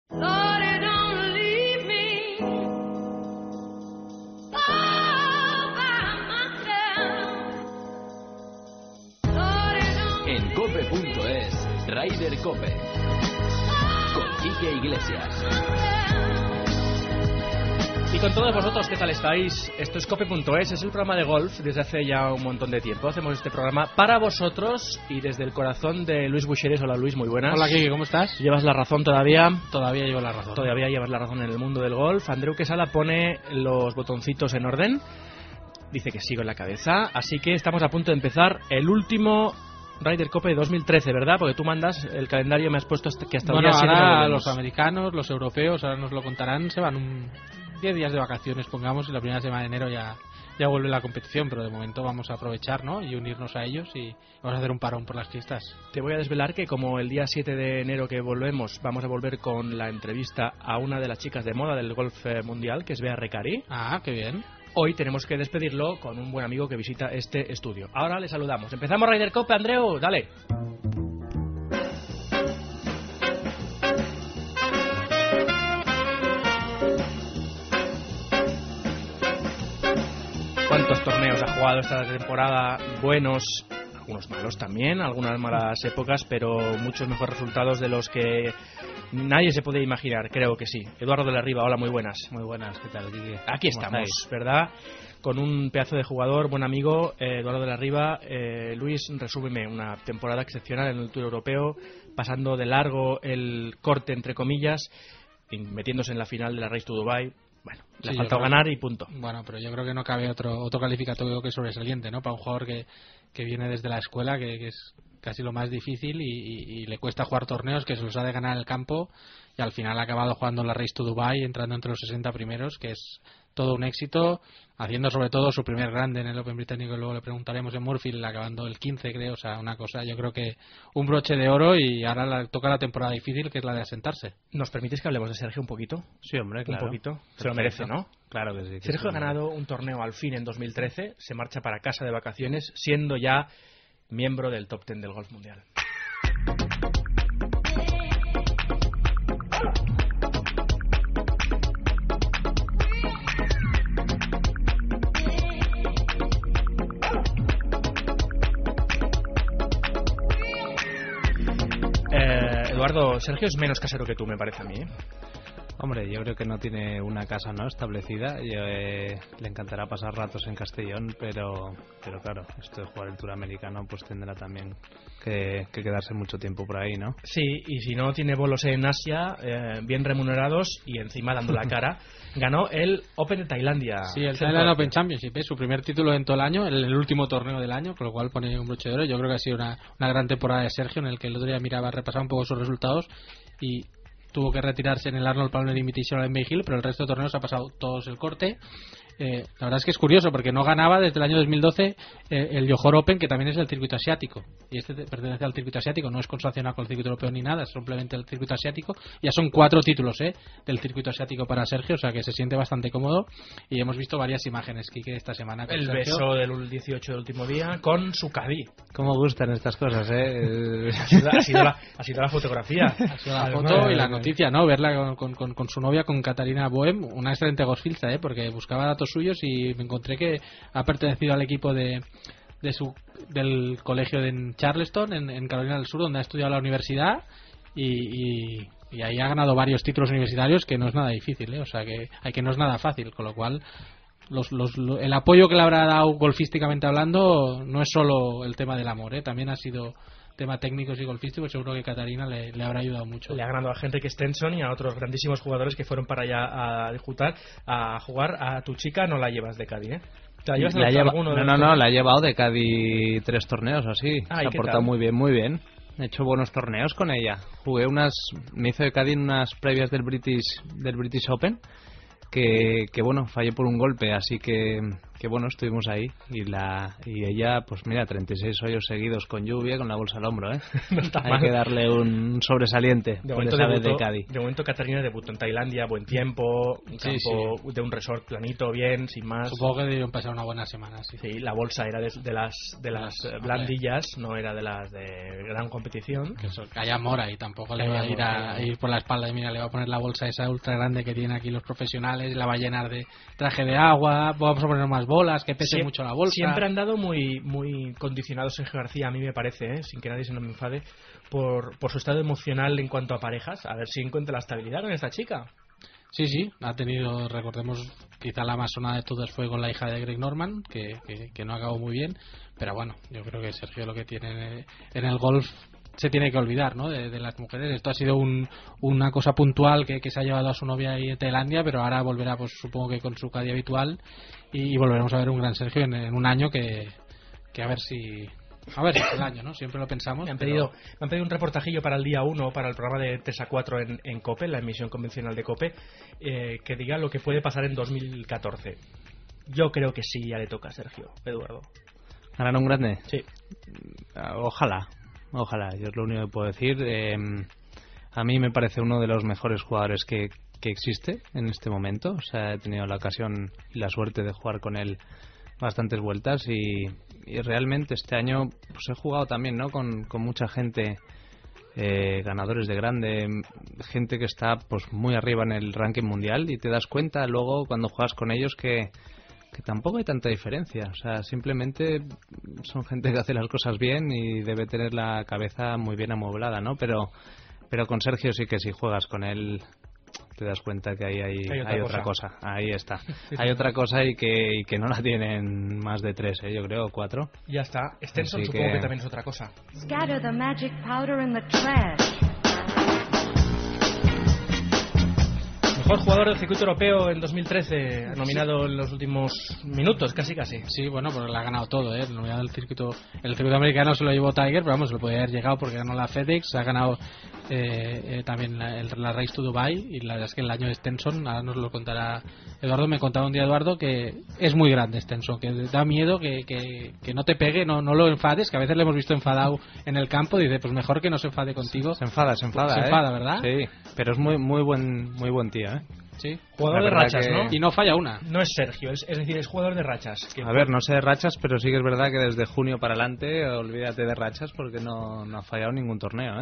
En cope.es, Ryder Cope, con Quique Iglesias. Y con todos vosotros, ¿qué tal estáis? Esto es cope.es, es el programa de golf desde hace ya un montón de tiempo. Hacemos este programa para vosotros y desde el corazón de Luis Buixeres. Hola Luis, muy buenas. Hola Quique, ¿cómo estás? ¿Llevas la razón todavía? Todavía llevo la razón. Todavía llevas la razón en el mundo del golf. Andreu Quesada pone los botoncitos en orden. Dice que sigo en la cabeza. Así que estamos a punto de empezar el último Ryder Cope de 2013, ¿verdad? Porque tú mandas el calendario, me has puesto que hasta el día 7 ahora los americanos, los europeos, ahora nos lo contarán, se van 10 días de vacaciones, pongamos, y la primera semana de enero ya vuelve la competición, pero de momento vamos a aprovechar, ¿no? Y unirnos a ellos y vamos a hacer un parón por las fiestas. Te voy a desvelar que como el día 7 de enero que volvemos, vamos a volver con la entrevista a una de las chicas de moda del golf mundial, que es Bea Recari. Ah, qué bien. Hoy tenemos que despedirlo con un buen amigo que visita este estudio. Ahora le saludamos. Empezamos Ryder Cope, Andreu, dale. ¿Cuántos torneos ha jugado esta temporada? Buenos, algunos malos también, algunas malas épocas, pero muchos mejores resultados de los que nadie se puede imaginar, creo que sí. Eduardo de la Riva, hola, muy buenas. Muy buenas, ¿qué tal, Quique? Aquí estamos, ¿verdad? Con un pedazo de jugador, buen amigo, Eduardo de la Riva. Luis, resúmeme una temporada excepcional en el Tour Europeo, pasando de largo el corte, entre comillas, y metiéndose en la final de la Race to Dubai. Bueno, le ha faltado ganar y punto. Bueno, pero yo creo que no cabe otro calificativo que sobresaliente, ¿no? Para un jugador que viene desde la escuela, que es casi lo más difícil y le cuesta jugar torneos, que se los ha de ganar en el campo, y al final ha acabado jugando la Race to Dubai, entrando entre los 60 primeros, que es todo un éxito, haciendo sobre todo su primer grande en el Open británico, y luego le preguntaremos en Murfield, acabando el 15, creo. O sea, una cosa, yo creo que un broche de oro, y ahora toca la temporada difícil, que es la de asentarse. ¿Nos permites que hablemos de Sergio un poquito? Sí, hombre, claro. Un poquito. Se lo merece, ¿no? Claro que sí. Sergio ha ganado un torneo al fin en 2013, se marcha para casa de vacaciones, siendo ya miembro del top 10 del golf mundial. Eduardo, Sergio es menos casero que tú, me parece a mí, ¿eh? Hombre, yo creo que no tiene una casa, ¿no?, establecida. Le encantará pasar ratos en Castellón, pero claro, esto de jugar el Tour americano pues tendrá también que quedarse mucho tiempo por ahí, ¿no? Sí, y si no tiene bolos en Asia, bien remunerados y encima dando la cara. Ganó el Open de Tailandia. Sí, el Thailand Open Championship, su primer título en todo el año, el último torneo del año, con lo cual pone un broche de oro. Yo creo que ha sido una gran temporada de Sergio, en el que el otro día repasaba un poco sus resultados y tuvo que retirarse en el Arnold Palmer Invitational en Bay Hill, pero el resto de torneos ha pasado todos el corte. La verdad es que es curioso, porque no ganaba desde el año 2012 el Johor Open, que también es del circuito asiático, y este pertenece al circuito asiático, no es consancionado con el circuito europeo ni nada, es simplemente el circuito asiático. Ya son 4 títulos del circuito asiático para Sergio, o sea que se siente bastante cómodo, y hemos visto varias imágenes, Quique, esta semana con el Sergio. Beso del 18 del último día con su cadí. Cómo gustan estas cosas, Ha sido la fotografía, ha sido la foto y la noticia, ¿no? Verla con su novia, con Katarina Boehm, una excelente golfista, porque buscaba datos suyos y me encontré que ha pertenecido al equipo del colegio en Charleston, en Carolina del Sur, donde ha estudiado la universidad, y ahí ha ganado varios títulos universitarios, que no es nada difícil, o sea que no es nada fácil, con lo cual el apoyo que le habrá dado golfísticamente hablando no es solo el tema del amor, también ha sido tema técnicos y golfísticos. Seguro que Catarina le habrá ayudado mucho. Le ha ganado a Henrik Stenson y a otros grandísimos jugadores que fueron para allá a jugar. A tu chica no la llevas de Cádiz, ¿eh? ¿Te la llevas alguno? No, la he llevado de Cádiz 3 torneos así. Se ha portado muy bien. He hecho buenos torneos con ella. Me hizo de Cádiz unas previas del British Open, que bueno, fallé por un golpe, así que bueno, estuvimos ahí y ella, pues mira, 36 hoyos seguidos con lluvia, con la bolsa al hombro, ¿eh? No está Hay mal. que darle un sobresaliente De por momento, esa vez de Cádiz. de momento Catarina debutó en Tailandia, buen tiempo, un campo de un resort planito, bien, sin más. Supongo que debieron pasar una buena semana, sí. Sí, la bolsa era de las blandillas, no era de las de gran competición. Que haya amor ahí, tampoco le va a ir por la espalda y mira, le va a poner la bolsa esa ultra grande que tienen aquí los profesionales, la va a llenar de traje de agua, vamos a poner más bolas, que pese mucho la bolsa. Siempre han dado muy condicionados Sergio García, a mí me parece, sin que nadie se nos enfade, por su estado emocional en cuanto a parejas. A ver si encuentra la estabilidad con esta chica. Sí, ha tenido, recordemos, quizá la más sonada de todas fue con la hija de Greg Norman, que no acabó muy bien, pero bueno, yo creo que Sergio lo que tiene en el golf se tiene que olvidar, ¿no? De las mujeres. Esto ha sido una cosa puntual que se ha llevado a su novia ahí en Tailandia, pero ahora volverá, pues supongo que con su Cádiz habitual, y volveremos a ver un gran Sergio en un año que a ver si es el año, ¿no? Siempre lo pensamos. Me han pedido un reportajillo para el día 1, para el programa de 3 a 4 en COPE, la emisión convencional de COPE, que diga lo que puede pasar en 2014. Yo creo que sí, ya le toca a Sergio, Eduardo. ¿Ganar un grande? Sí. Ojalá, yo es lo único que puedo decir. A mí me parece uno de los mejores jugadores que existe en este momento. O sea, he tenido la ocasión y la suerte de jugar con él bastantes vueltas y realmente este año pues he jugado también, ¿no? con mucha gente, ganadores de grande, gente que está pues muy arriba en el ranking mundial, y te das cuenta luego cuando juegas con ellos que tampoco hay tanta diferencia. O sea, simplemente son gente que hace las cosas bien y debe tener la cabeza muy bien amueblada, ¿no? Pero con Sergio sí que si juegas con él te das cuenta que ahí hay otra cosa. Ahí está. Hay otra cosa y que no la tienen más de 3, yo creo, 4. Ya está. Stenson supongo que también es otra cosa. Scatter the magic powder in the trash. Mejor jugador del circuito europeo en 2013, nominado en los últimos minutos, casi. Sí, bueno, porque le ha ganado todo, nominado el circuito americano se lo llevó Tiger, pero vamos, se lo podía haber llegado porque ganó la FedEx, ha ganado también la Race to Dubai, y la verdad es que el año de Stenson, ahora nos lo contará Eduardo, me contaba un día Eduardo que es muy grande Stenson, que da miedo que no te pegue, no lo enfades, que a veces le hemos visto enfadado en el campo, dice, pues mejor que no se enfade contigo. Se enfada, ¿verdad? Sí, pero es muy buen tío, Sí, jugador de rachas, ¿no? Y no falla una. No es Sergio, es decir, es jugador de rachas. A ver, no sé de rachas, pero sí que es verdad que desde junio para adelante, olvídate de rachas porque no ha fallado ningún torneo,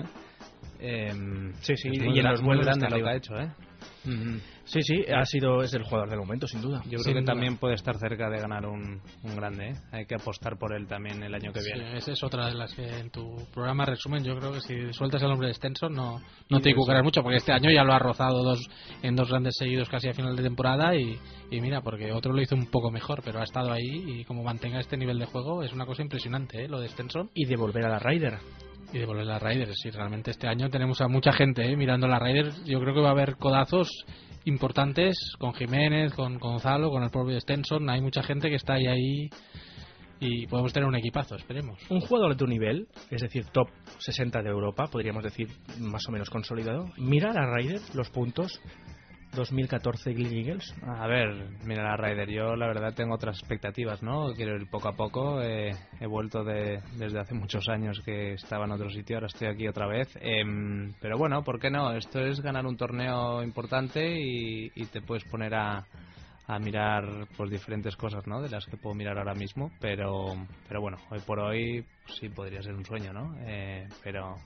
Sí, y en los muy grande lo que ha hecho, Sí, es el jugador del momento, sin duda. Yo creo que también puede estar cerca de ganar un grande, Hay que apostar por él también el año que viene. Sí, esa es otra de las que en tu programa resumen. Yo creo que si sueltas el nombre de Stenson no te equivocarás mucho, porque este año ya lo ha rozado en dos grandes seguidos casi a final de temporada, y mira, porque otro lo hizo un poco mejor, pero ha estado ahí, y como mantenga este nivel de juego es una cosa impresionante, lo de Stenson. Y de volver a la Ryder. Y de volver a la Ryder, sí, realmente este año tenemos a mucha gente mirando la Ryder. Yo creo que va a haber codazos importantes con Jiménez, con Gonzalo, con el propio Stenson. Hay mucha gente que está ahí y podemos tener un equipazo, esperemos. Un jugador de tu nivel, es decir, top 60 de Europa, podríamos decir más o menos consolidado, mira la Ryder, los puntos 2014 Glen Eagles. A ver, mira la Ryder, yo la verdad tengo otras expectativas, ¿no? Quiero ir poco a poco, he vuelto desde hace muchos años que estaba en otro sitio, ahora estoy aquí otra vez, pero bueno, ¿por qué no? Esto es ganar un torneo importante y te puedes poner a mirar pues diferentes cosas, ¿no? De las que puedo mirar ahora mismo, pero bueno, hoy por hoy sí podría ser un sueño, ¿no? Pero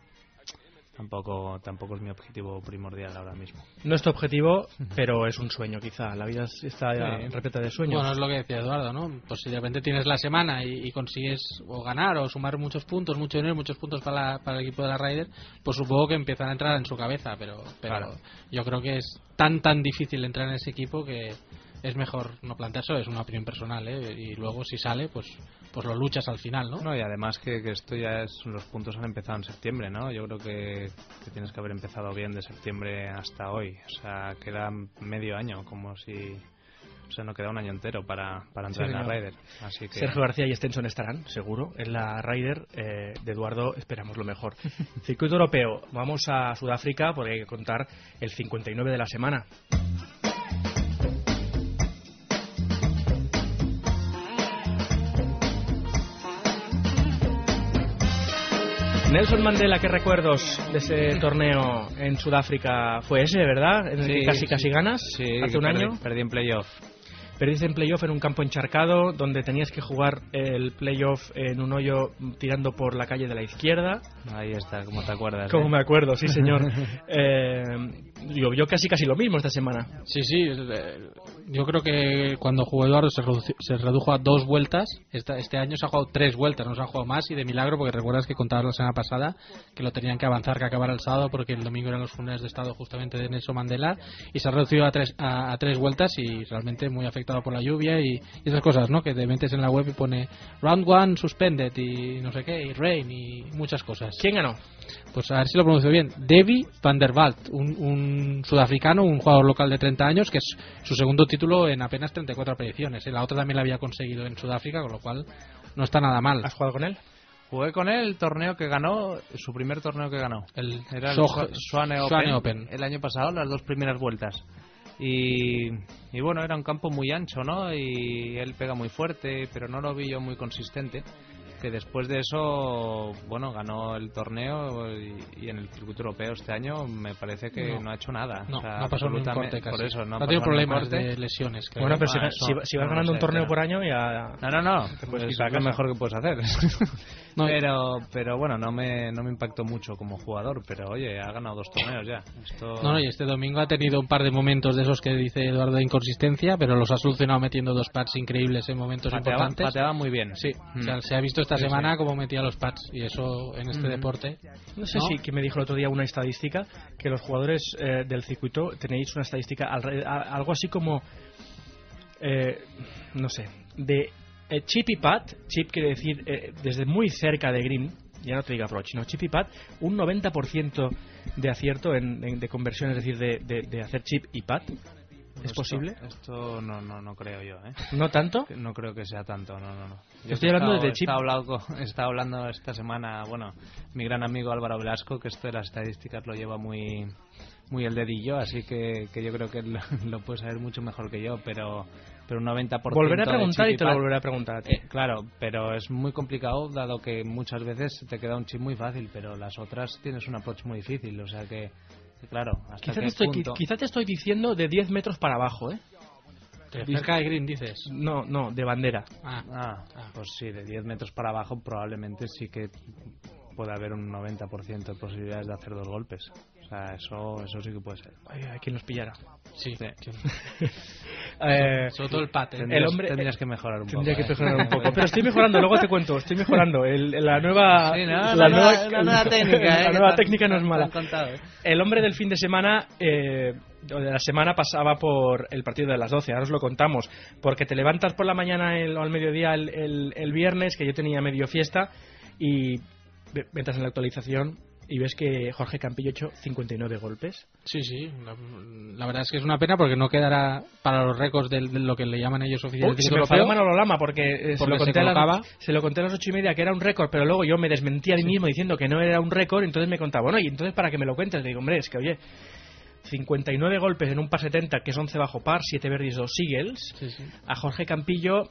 tampoco es mi objetivo primordial ahora mismo. No es tu objetivo, pero es un sueño quizá. La vida está repleta de sueños. Bueno, es lo que decía Eduardo, ¿no? Pues si de repente tienes la semana y consigues o ganar o sumar muchos puntos, mucho dinero, muchos puntos para el equipo de la Ryder, pues supongo que empiezan a entrar en su cabeza, pero claro, yo creo que es tan difícil entrar en ese equipo que es mejor no plantearse, es una opinión personal, y luego si sale, pues lo luchas al final, ¿no? No, y además que esto ya los puntos han empezado en septiembre, ¿no? Yo creo que tienes que haber empezado bien de septiembre hasta hoy, o sea, queda medio año, como si... O sea, no queda un año entero para entrar en la Ryder. Así que... Sergio García y Stenson estarán, seguro, en la Ryder. De Eduardo esperamos lo mejor. Circuito europeo, vamos a Sudáfrica porque hay que contar el 59 de la semana. Nelson Mandela, ¿qué recuerdos de ese torneo en Sudáfrica fue ese, verdad? En el que casi ganas, hace un año. Perdí en playoff. Perdiste en playoff en un campo encharcado donde tenías que jugar el playoff en un hoyo tirando por la calle de la izquierda. Ahí está, como te acuerdas. Como me acuerdo, sí señor. Llovió casi lo mismo esta semana. Sí, yo creo que cuando jugó Eduardo se redujo a 2 vueltas. Este año se ha jugado 3 vueltas, no se ha jugado más, y de milagro, porque recuerdas que contabas la semana pasada que lo tenían que avanzar, que acabar el sábado, porque el domingo eran los funerales de estado justamente de Nelson Mandela, y se ha reducido a 3 vueltas, y realmente muy afectado por la lluvia y esas cosas, ¿no? Que te metes en la web y pone round 1 suspended y no sé qué, y rain y muchas cosas. ¿Quién ganó? Pues a ver si lo pronuncio bien. Devi van der Walt, un sudafricano, un jugador local de 30 años, que es su segundo título en apenas 34 apariciones. La otra también la había conseguido en Sudáfrica, con lo cual no está nada mal. ¿Has jugado con él? Jugué con él el torneo que ganó, su primer torneo que ganó. Era el Swane Open el año pasado, las 2 primeras vueltas. Y bueno, era un campo muy ancho, ¿no? Y él pega muy fuerte, pero no lo vi yo muy consistente. Que después de eso, bueno, ganó el torneo y en el circuito europeo este año me parece que no ha hecho nada. No, o sea, no ha pasado un corte casi. Por eso, no ha tenido problemas de lesiones. Creo. Bueno, pero si vas ganando un torneo por año ya... No. Es lo mejor que puedes hacer. Pero bueno, no me impactó mucho como jugador, pero oye, ha ganado 2 torneos ya. Y este domingo ha tenido un par de momentos de esos que dice Eduardo de inconsistencia, pero los ha solucionado metiendo 2 pads increíbles en momentos importantes. Pateaba muy bien. Sí, o sea, se ha visto esta semana como metía los pads, y eso en este deporte. No sé si que me dijo el otro día una estadística, que los jugadores del circuito tenéis una estadística algo así como no sé, de chip y pad. Chip quiere decir desde muy cerca de green, ya no te diga approach, sino chip y pad, un 90% de acierto de conversión, es decir, de hacer chip y pad. ¿Es posible? Esto no creo yo, ¿eh? ¿No tanto? No creo que sea tanto, no. Yo estoy hablando de chip. Estaba hablando esta semana, bueno, mi gran amigo Álvaro Velasco, que esto de las estadísticas lo lleva muy el dedillo, así que yo creo que él lo puede saber mucho mejor que yo, pero un 90%... Volveré a preguntar y te lo volveré a preguntar a ti. Claro, pero es muy complicado, dado que muchas veces te queda un chip muy fácil, pero las otras tienes un approach muy difícil, o sea que... Claro, quizá te estoy diciendo de 10 metros para abajo, ¿eh? ¿De cerca de green dices? No, de bandera. Pues sí, de 10 metros para abajo probablemente sí que puede haber un 90% de posibilidades de hacer 2 golpes. O sea, eso sí que puede ser. Ay, ¿quién nos pillara? Sí. Sobre todo el pate. Tendrías que mejorar un poco. Tendría que mejorar un poco. Pero estoy mejorando, luego te cuento. Estoy mejorando. La nueva técnica. La nueva técnica no es mala. El hombre del fin de semana, de la semana, pasaba por el partido de las 12. Ahora os lo contamos. Porque te levantas por la mañana o al mediodía el viernes, que yo tenía medio fiesta, y entras en la actualización y ves que Jorge Campillo ha hecho 59 golpes. Sí. La verdad es que es una pena, porque no quedará para los récords de lo que le llaman ellos oficialmente. Se me enfadó Manolo Lama porque se lo conté a las 8:30 que era un récord, pero luego yo me desmentí a mí mismo diciendo que no era un récord. Entonces me contaba, bueno, y entonces para que me lo cuentes, le digo, hombre, es que oye, 59 golpes en un par 70, que es 11 bajo par, 7 birdies, 2 singles. Sí. A Jorge Campillo,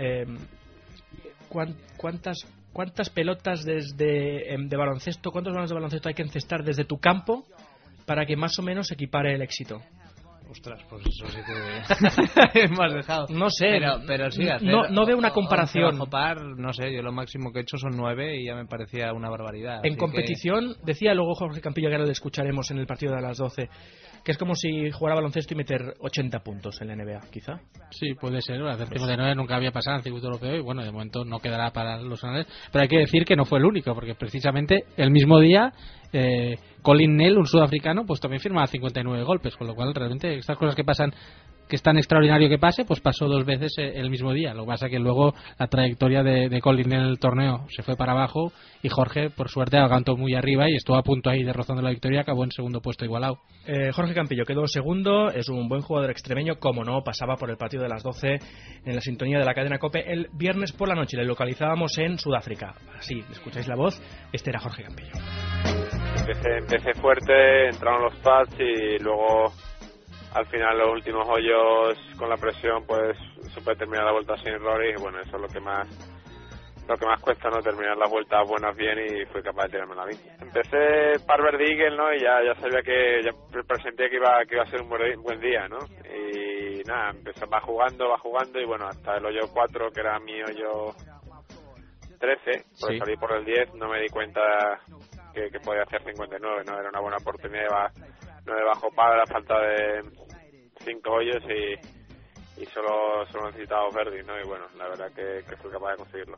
¿cuántas pelotas de baloncesto, cuántos balones de baloncesto hay que encestar desde tu campo para que más o menos equipare el éxito? Ostras, pues eso sí que me has dejado. No sé, pero sí, no veo una comparación. Bajo par, no sé, yo lo máximo que he hecho son 9 y ya me parecía una barbaridad. En competición, decía luego Jorge Campillo, que ahora le escucharemos en el partido de las 12, que es como si jugara baloncesto y meter 80 puntos en la NBA, quizá. Sí, puede ser. Hacer 59 nunca había pasado en el circuito europeo y bueno, de momento no quedará para los anales. Pero hay que decir que no fue el único, porque precisamente el mismo día Colin Nell, un sudafricano, pues también firmaba 59 golpes, con lo cual realmente estas cosas que pasan, que es tan extraordinario que pase, pues pasó 2 veces el mismo día. Lo que pasa es que luego la trayectoria de Colin en el torneo se fue para abajo y Jorge, por suerte, aguantó muy arriba y estuvo a punto ahí de rozando la victoria, acabó en segundo puesto igualado. Jorge Campillo quedó segundo, es un buen jugador extremeño, como no, pasaba por el partido de las 12 en la sintonía de la cadena COPE el viernes por la noche. Le localizábamos en Sudáfrica. Así, escucháis la voz, este era Jorge Campillo. Empecé fuerte, entraron los pads y luego al final los últimos hoyos con la presión pues supe terminar la vuelta sin errores y bueno, eso es lo que más lo que más cuesta, ¿no? Terminar las vueltas buenas bien, y fui capaz de tirarme la bici. Empecé par verde eagle, ¿no? Y ya sabía que, ya presenté que iba a ser un buen día, ¿no? Y nada, va jugando y bueno, hasta el hoyo 4, que era mi hoyo 13, porque salí por el 10, no me di cuenta que podía hacer 59, ¿no? Era una buena oportunidad, no me bajó para la falta de 5 hoyos y solo necesitaba birdie, ¿no? Y bueno, la verdad que fui capaz de conseguirlo.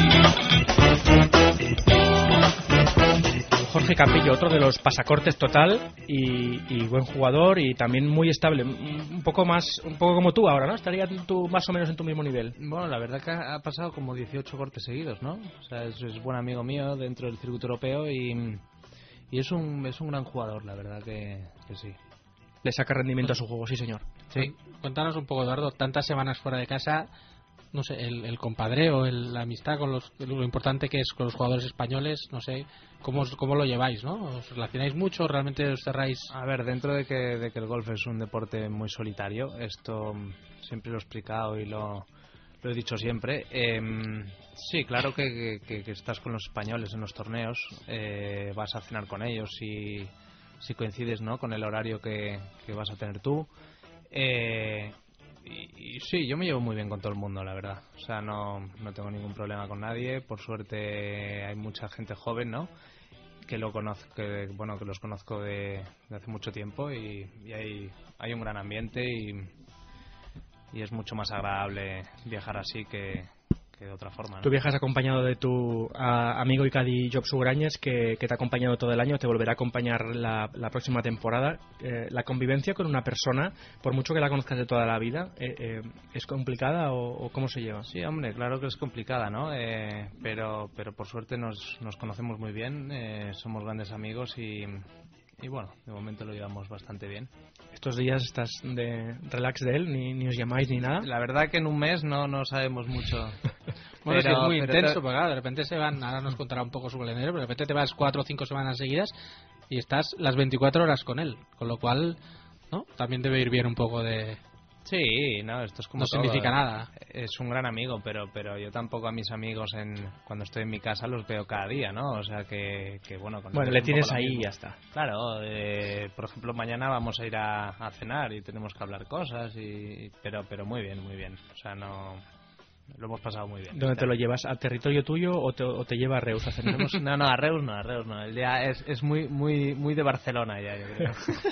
Jorge Campillo, otro de los pasacortes total y buen jugador y también muy estable, un poco como tú ahora, ¿no? Estaría tú más o menos en tu mismo nivel. Bueno, la verdad que ha pasado como 18 cortes seguidos, ¿no? O sea, es buen amigo mío dentro del circuito europeo y es un gran jugador, la verdad que sí. Le saca rendimiento a su juego, sí señor. Sí. Cuéntanos un poco, Eduardo, tantas semanas fuera de casa, no sé, el compadreo, la amistad con lo importante que es con los jugadores españoles, no sé, ¿cómo lo lleváis, no? ¿Os relacionáis mucho? ¿Realmente os cerráis? A ver, dentro de que el golf es un deporte muy solitario, esto siempre lo he explicado y lo he dicho siempre, sí, claro que estás con los españoles en los torneos, vas a cenar con ellos y si coincides, ¿no?, con el horario que vas a tener tú, y sí, yo me llevo muy bien con todo el mundo, la verdad. O sea, no tengo ningún problema con nadie. Por suerte hay mucha gente joven, ¿no?, que los conozco de hace mucho tiempo y hay un gran ambiente y es mucho más agradable viajar así que de otra forma, ¿no? Tú viajas acompañado de tu amigo y caddy Job Sugrañes, que te ha acompañado todo el año, te volverá a acompañar la próxima temporada. La convivencia con una persona, por mucho que la conozcas de toda la vida, ¿es complicada o cómo se lleva? Sí, hombre, claro que es complicada, ¿no? Pero por suerte nos conocemos muy bien, somos grandes amigos y bueno, de momento lo llevamos bastante bien. ¿Estos días estás de relax de él? ¿Ni os llamáis ni nada? La verdad que en un mes no sabemos mucho. Bueno, es que es muy intenso, porque claro, de repente se van, ahora nos contará un poco su calendario, pero de repente te vas 4 o 5 semanas seguidas y estás las 24 horas con él, con lo cual, ¿no?, también debe ir bien un poco de... Sí, no, esto es como no todo, significa nada. Es un gran amigo, pero yo tampoco a mis amigos cuando estoy en mi casa los veo cada día, ¿no? O sea que bueno... Bueno, le tienes ahí y ya está. Claro, por ejemplo, mañana vamos a ir a cenar y tenemos que hablar cosas, pero muy bien, muy bien. O sea, lo hemos pasado muy bien. ¿Dónde te lo llevas? ¿A territorio tuyo o te lleva a Reus a cenar? No, a Reus no. El día es muy de Barcelona ya, yo creo.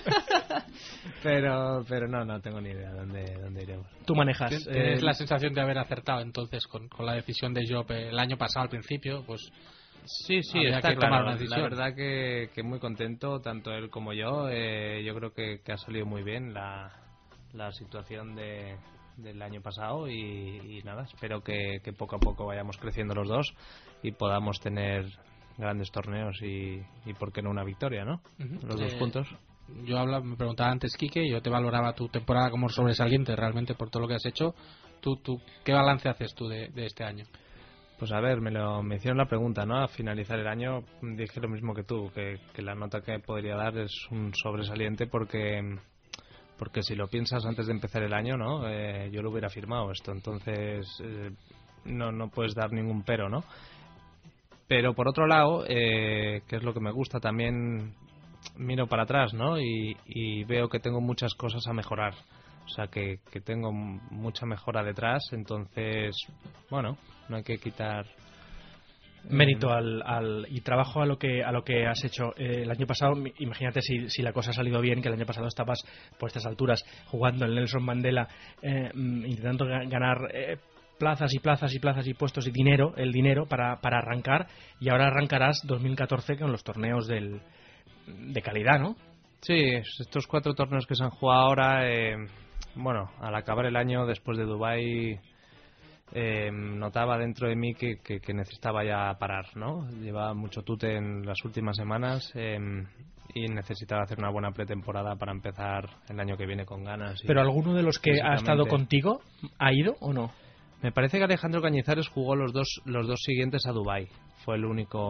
pero no tengo ni idea dónde iremos. ¿Tú manejas? ¿Tienes la sensación de haber acertado entonces con la decisión de Job el año pasado al principio? Pues sí, está claro. La verdad que muy contento, tanto él como yo. Yo creo que ha salido muy bien la situación del año pasado y nada, espero que poco a poco vayamos creciendo los dos y podamos tener grandes torneos y por qué no una victoria, ¿no? Los dos juntos. Me preguntaba antes, Quique, yo te valoraba tu temporada como sobresaliente realmente por todo lo que has hecho. ¿Tú qué balance haces tú de este año? Pues a ver, me hicieron la pregunta, ¿no? A finalizar el año dije lo mismo que tú, que la nota que podría dar es un sobresaliente porque si lo piensas antes de empezar el año, ¿no? Yo lo hubiera firmado esto, entonces no puedes dar ningún pero, ¿no? Pero por otro lado, que es lo que me gusta, también miro para atrás, ¿no? Y veo que tengo muchas cosas a mejorar. O sea, que tengo mucha mejora detrás, entonces, bueno, no hay que quitar mérito y trabajo a lo que has hecho el año pasado. Imagínate si la cosa ha salido bien, que el año pasado estabas por estas alturas jugando en Nelson Mandela, intentando ganar plazas y puestos y el dinero para arrancar, y ahora arrancarás 2014 con los torneos de calidad, ¿no? Sí, estos 4 torneos que se han jugado ahora, bueno, al acabar el año después de Dubái, notaba dentro de mí que necesitaba ya parar, ¿no? Llevaba mucho tute en las últimas semanas y necesitaba hacer una buena pretemporada para empezar el año que viene con ganas. ¿Pero alguno de los que ha estado contigo ha ido o no? Me parece que Alejandro Cañizares jugó los dos siguientes a Dubái. Fue el único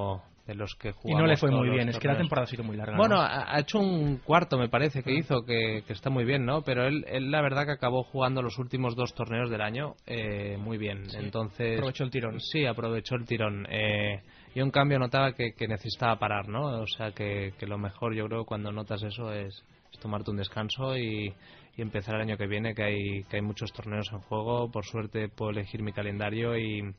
los que Y jugamos. no le fue todos muy los bien, es que la torneos. temporada ha sido muy larga. Bueno, ¿no? ha hecho un cuarto, me parece que hizo, que está muy bien, ¿no? Pero él la verdad que acabó jugando los últimos 2 torneos del año muy bien. Sí, Entonces aprovechó el tirón. Sí, aprovechó el tirón. Yo en cambio notaba que necesitaba parar, ¿no? O sea que lo mejor, yo creo, cuando notas eso es tomarte un descanso y empezar el año que viene, que hay muchos torneos en juego. Por suerte puedo elegir mi calendario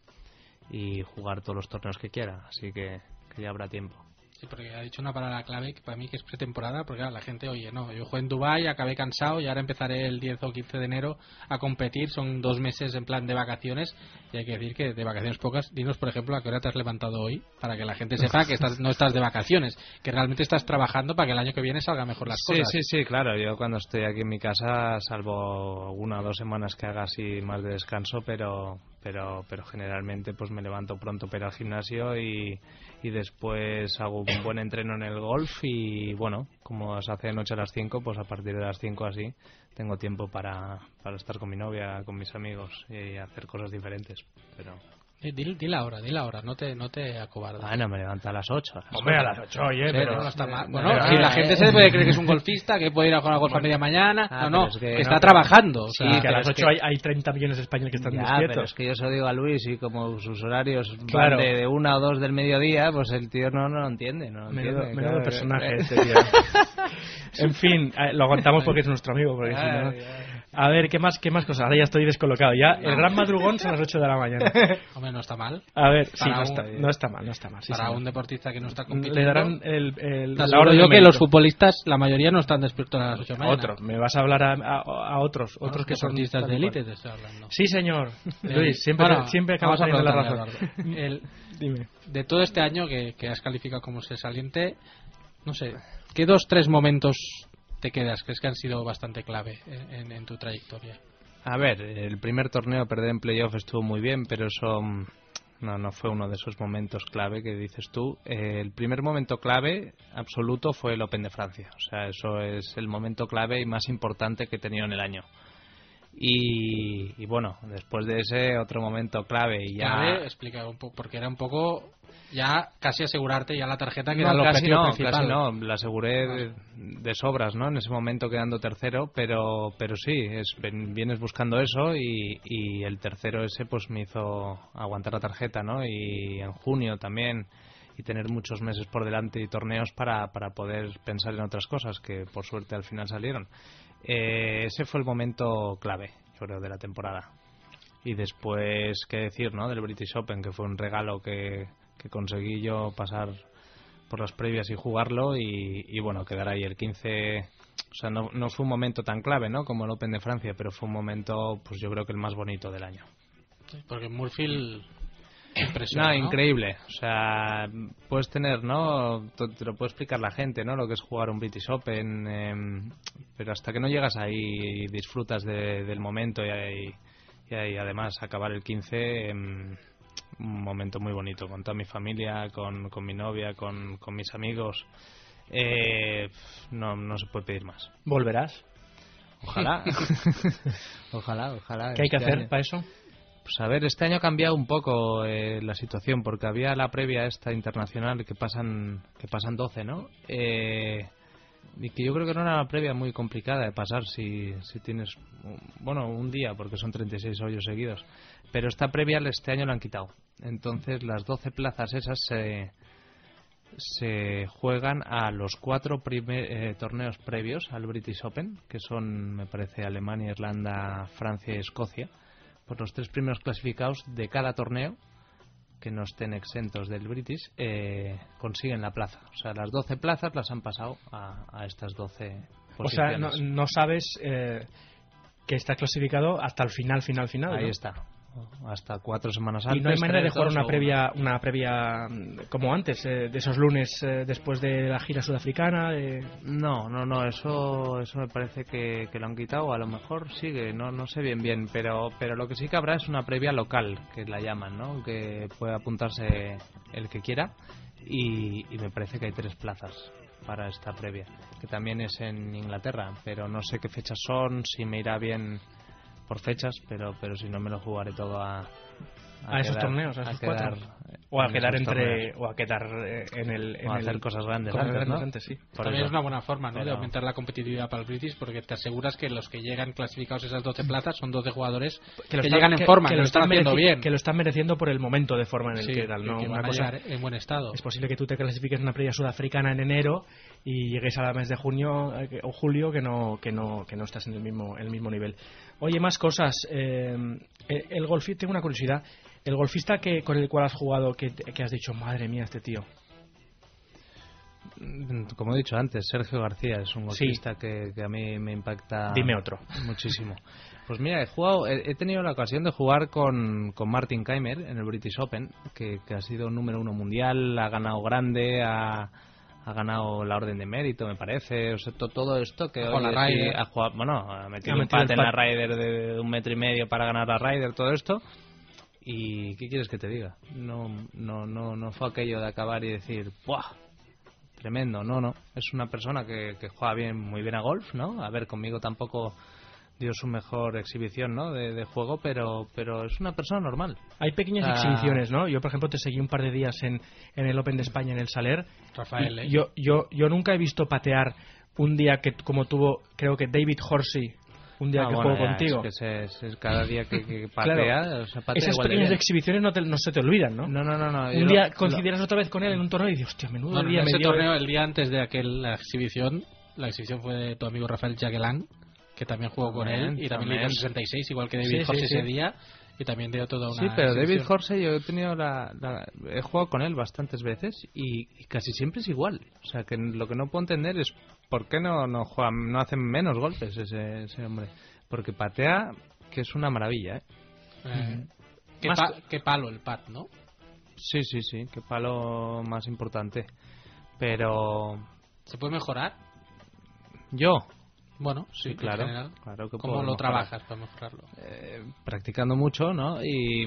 y jugar todos los torneos que quiera, así que ya habrá tiempo. Sí, porque ha dicho una palabra clave que para mí que es pretemporada, porque claro, la gente, oye, no, yo jugué en Dubái, acabé cansado y ahora empezaré el 10 o 15 de enero a competir, son 2 meses en plan de vacaciones, y hay que decir que de vacaciones pocas. Dinos, por ejemplo, a qué hora te has levantado hoy, para que la gente sepa que no estás de vacaciones, que realmente estás trabajando para que el año que viene salga mejor las cosas. Sí, claro, yo cuando estoy aquí en mi casa, salvo 1 o 2 semanas que haga así más de descanso, pero generalmente pues me levanto pronto para ir al gimnasio y después hago un buen entreno en el golf y bueno, como se hace de noche a las 5, pues a partir de las 5 así tengo tiempo para estar con mi novia, con mis amigos y hacer cosas diferentes. Pero Di la hora, no te acobardes. bueno, me levanto a las 8. Hombre, a las 8, oye, Sí, pero no está mal. no, Bueno, no, si la gente se puede creer que es un golfista, que puede ir a jugar al golf a media mañana. No, pero es que que está no, trabajando. O Sí, sea, que a las es 8 hay 30 millones de españoles que están Ya, pero despiertos. es que yo se lo digo a Luis y como sus horarios Claro. van de 1 o 2 del mediodía, pues el tío no lo entiende. Menudo claro. personaje este tío. En fin, lo aguantamos porque es nuestro amigo. Porque si no... A ver, ¿qué más cosas? Ahora ya estoy descolocado. Ya el gran madrugón son las 8 de la mañana. hombre, no está mal. A ver, sí, Para no está mal. Sí, Para señor. un deportista que no está compitiendo. Le darán Te la aseguro hora yo del que mérito. los futbolistas, la mayoría no están despiertos a las 8 de la mañana. Otro, me vas a hablar a otros que son deportistas tal de y cual. élite, te estoy hablando. Sí, señor. Luis, siempre acabas vamos a teniendo la preguntarle razón. a Eduardo. Dime. De todo este año que has calificado como sobresaliente, no sé, ¿qué 2-3 momentos te quedas? ¿Crees que han sido bastante clave en tu trayectoria? A ver, el primer torneo perder en playoff estuvo muy bien, pero eso no fue uno de esos momentos clave que dices tú. El primer momento clave absoluto fue el Open de Francia. O sea, eso es el momento clave y más importante que he tenido en el año. Y bueno, después de ese otro momento clave y ya... Clave, explica un poco, porque era un poco ya casi asegurarte ya la tarjeta que No, era el casi objetivo no, principal. casi no, la aseguré de sobras, ¿no? En ese momento quedando tercero, pero sí, vienes buscando eso y el tercero ese pues me hizo aguantar la tarjeta, ¿no? Y en junio también, y tener muchos meses por delante y torneos para poder pensar en otras cosas que por suerte al final salieron. Ese fue el momento clave, yo creo, de la temporada. Y después, qué decir, ¿no? Del British Open, que fue un regalo que conseguí yo pasar por las previas y jugarlo y bueno, quedar ahí el 15. O sea, no fue un momento tan clave, ¿no? Como el Open de Francia, pero fue un momento, pues yo creo que el más bonito del año. Sí, porque Murfield impresiona, ¿no? Increíble. O sea, puedes tener, ¿no? Te lo puede explicar la gente, ¿no? Lo que es jugar un British Open, pero hasta que no llegas ahí y disfrutas del momento y además acabar el 15, un momento muy bonito con toda mi familia, con mi novia, con mis amigos. No se puede pedir más. ¿Volverás? Ojalá. Ojalá. ¿Qué hay que Este hacer año. para eso? Pues a ver, este año ha cambiado un poco la situación, porque había la previa esta internacional que pasan 12, ¿no? Y que yo creo que no era una previa muy complicada de pasar si tienes, un día, porque son 36 hoyos seguidos. Pero esta previa este año la han quitado. Entonces las 12 plazas esas se juegan a los 4 torneos previos al British Open, que son, me parece, Alemania, Irlanda, Francia y Escocia. Pues los 3 primeros clasificados de cada torneo que no estén exentos del British consiguen la plaza. O sea, las 12 plazas las han pasado a estas 12 posiciones. O sea, no sabes que está clasificado hasta el final. Ahí ¿no? está. Hasta 4 semanas antes. Y no hay manera de 3, jugar 2, una previa como antes, de esos lunes después de la gira sudafricana. No, eso me parece que lo han quitado. A lo mejor sigue, no sé bien, pero lo que sí que habrá es una previa local, que la llaman, ¿no? Que puede apuntarse el que quiera, y me parece que hay 3 plazas para esta previa, que también es en Inglaterra, pero no sé qué fechas son, si me irá bien por fechas, pero si no me lo jugaré todo a esos torneos, a esos 4. O a en quedar esos torneos. o a quedar en el... O hacer cosas grandes cosas antes, grandes ¿no? antes, sí. Por También eso. es una buena forma, ¿no?, de Pero- aumentar la competitividad para el British, porque te aseguras que los que llegan clasificados esas 12 plazas son 12 jugadores que llegan en forma, que lo están haciendo bien. Que lo están mereciendo por el momento de forma en el Sí, que tal, ¿no? que Una van a cosa, llegar en buen estado. es posible que tú te clasifiques en una previa sudafricana en enero y llegues al mes de junio o julio que no estás en el mismo nivel. Oye, más cosas. El golfista, tengo una curiosidad. El golfista con el cual has jugado, que has dicho, madre mía, este tío. Como he dicho antes, Sergio García es un Sí. golfista que a mí me impacta Dime otro. muchísimo. Pues mira, he tenido la ocasión de jugar con Martin Kaymer en el British Open, que ha sido número 1 mundial, ha ganado grande, ha ganado la orden de mérito, me parece. O sea, todo esto que Con hoy la sí Ryder. ha jugado, bueno, ha metido Ha un metido pat el en la pat. Ryder de 1,5 metros para ganar la Ryder, todo esto. ¿Y qué quieres que te diga? No fue aquello de acabar y decir, ¡buah! Tremendo, no. Es una persona que juega muy bien a golf, ¿no? A ver, conmigo tampoco dio su mejor exhibición, ¿no? De juego, pero es una persona normal. Hay pequeñas exhibiciones, ¿no? Yo, por ejemplo, te seguí un par de días en el Open de España en el Saler. Rafael, Y yo nunca he visto patear un día que como tuvo, creo que David Horsey, un día que bueno, jugó ya, contigo. Es que es cada día que patea, Claro. o sea, patea Esas igual de pequeñas bien. exhibiciones no se te olvidan, ¿no? No. yo Un día lo- coincidirás otra vez con él en un torneo y dices, hostia, menudo Bueno, día en me ese dio. torneo, el día antes de la exhibición fue de tu amigo Rafael Jaquelin, que también jugó con él y también le dio 66, igual que David Sí, Horsey sí. ese día, y también dio toda una Sí, pero David exhibición. Horsey yo he tenido he jugado con él bastantes veces y casi siempre es igual. O sea, que lo que no puedo entender es por qué no hacen menos golpes ese hombre. Porque patea, que es una maravilla, ¿eh? Qué palo el pat, ¿no? Sí, qué palo más importante. Pero ¿Se puede mejorar? yo, Bueno, sí, en claro, general. claro que ¿Cómo puedo lo mejorar. trabajas para mejorarlo? Practicando mucho, ¿no?